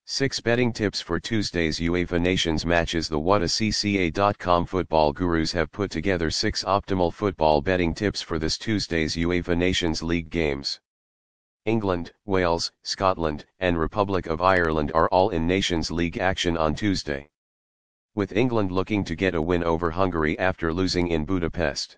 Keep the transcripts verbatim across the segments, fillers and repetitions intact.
Six betting tips for Tuesday's UEFA Nations matches. The what a c c a dot com football gurus have put together six optimal football betting tips for this Tuesday's UEFA Nations League games. England, Wales, Scotland, and Republic of Ireland are all in Nations League action on Tuesday, with England looking to get a win over Hungary after losing in Budapest.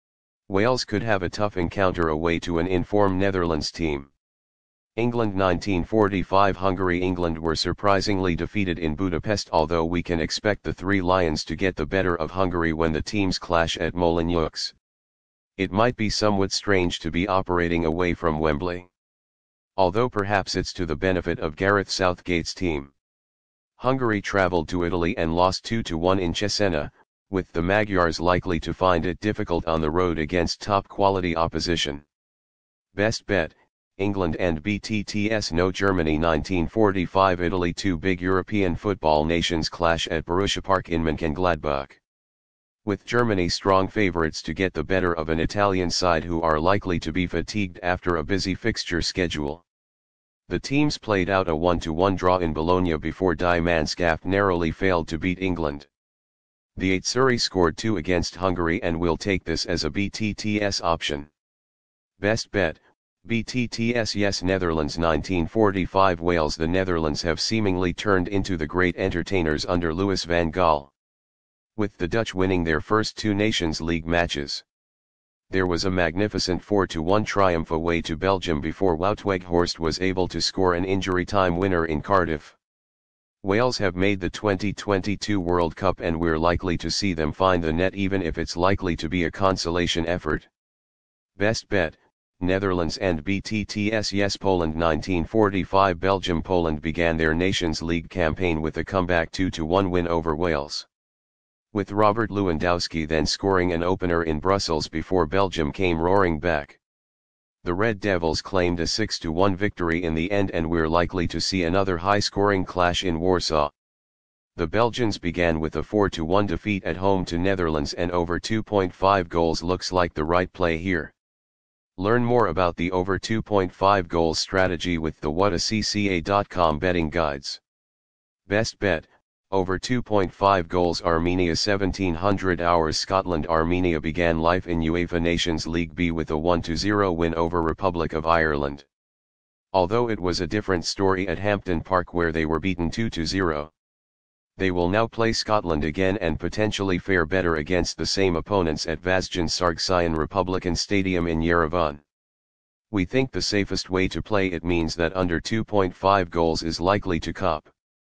Wales could have a tough encounter away to an in-form Netherlands team. England nineteen forty-five Hungary England were surprisingly defeated in Budapest, although we can expect the Three Lions to get the better of Hungary when the teams clash at Molineux. It might be somewhat strange to be operating away from Wembley, although perhaps it's to the benefit of Gareth Southgate's team. Hungary travelled to Italy and lost two to one in Cesena, with the Magyars likely to find it difficult on the road against top-quality opposition. Best bet: England and B T T S. No Germany nineteen forty-five Italy. Two big European football nations clash at Borussia Park in Mönchengladbach, with Germany strong favourites to get the better of an Italian side who are likely to be fatigued after a busy fixture schedule. The teams played out a one to one draw in Bologna before Die Mannschaft narrowly failed to beat England. The Azzurri scored two against Hungary and will take this as a B T T S option. Best bet: B T T S. Yes, Netherlands nineteen forty-five Wales. The Netherlands have seemingly turned into the great entertainers under Louis van Gaal, with the Dutch winning their first two Nations League matches. There was a magnificent four to one triumph away to Belgium before Wout Weghorst was able to score an injury-time winner in Cardiff. Wales have made the twenty twenty-two World Cup and we're likely to see them find the net, even if it's likely to be a consolation effort. Best bet: Netherlands and B T T S. Yes, Poland nineteen forty-five Belgium. Poland began their Nations League campaign with a comeback two to one win over Wales, with Robert Lewandowski then scoring an opener in Brussels before Belgium came roaring back. The Red Devils claimed a six to one victory in the end and we're likely to see another high-scoring clash in Warsaw. The Belgians began with a four to one defeat at home to Netherlands, and over two point five goals looks like the right play here. Learn more about the over two point five goals strategy with the what a c c a dot com betting guides. Best bet: over two point five goals. Armenia seventeen hundred hours Scotland. Armenia began life in UEFA Nations League B with a one to zero win over Republic of Ireland, although it was a different story at Hampden Park where they were beaten two to zero. They will now play Scotland again and potentially fare better against the same opponents at Vazgen Sargsyan Republican Stadium in Yerevan. We think the safest way to play it means that under two point five goals is likely to cop.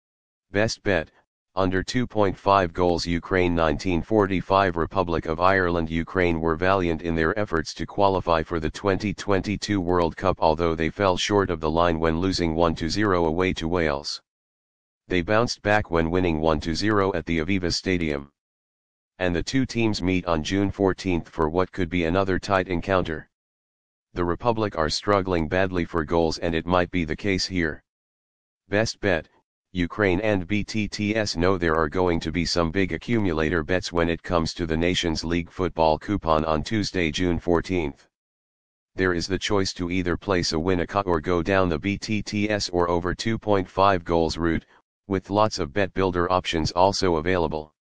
Best bet: under two point five goals. Ukraine nineteen forty-five Republic of Ireland. Ukraine were valiant in their efforts to qualify for the twenty twenty-two World Cup, although they fell short of the line when losing one to zero away to Wales. They bounced back when winning one to zero at the Aviva Stadium. And the two teams meet on June fourteenth for what could be another tight encounter. The Republic are struggling badly for goals and it might be the case here. Best bet: Ukraine and B T T S. know there are going to be some big accumulator bets when it comes to the Nations League football coupon on Tuesday, June fourteenth. There is the choice to either place a win a cut or go down the B T T S or over two point five goals route, with lots of bet builder options also available.